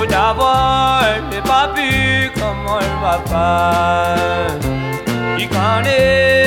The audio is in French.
d'abord, j'ai pas pu comme on va pas. Il connaît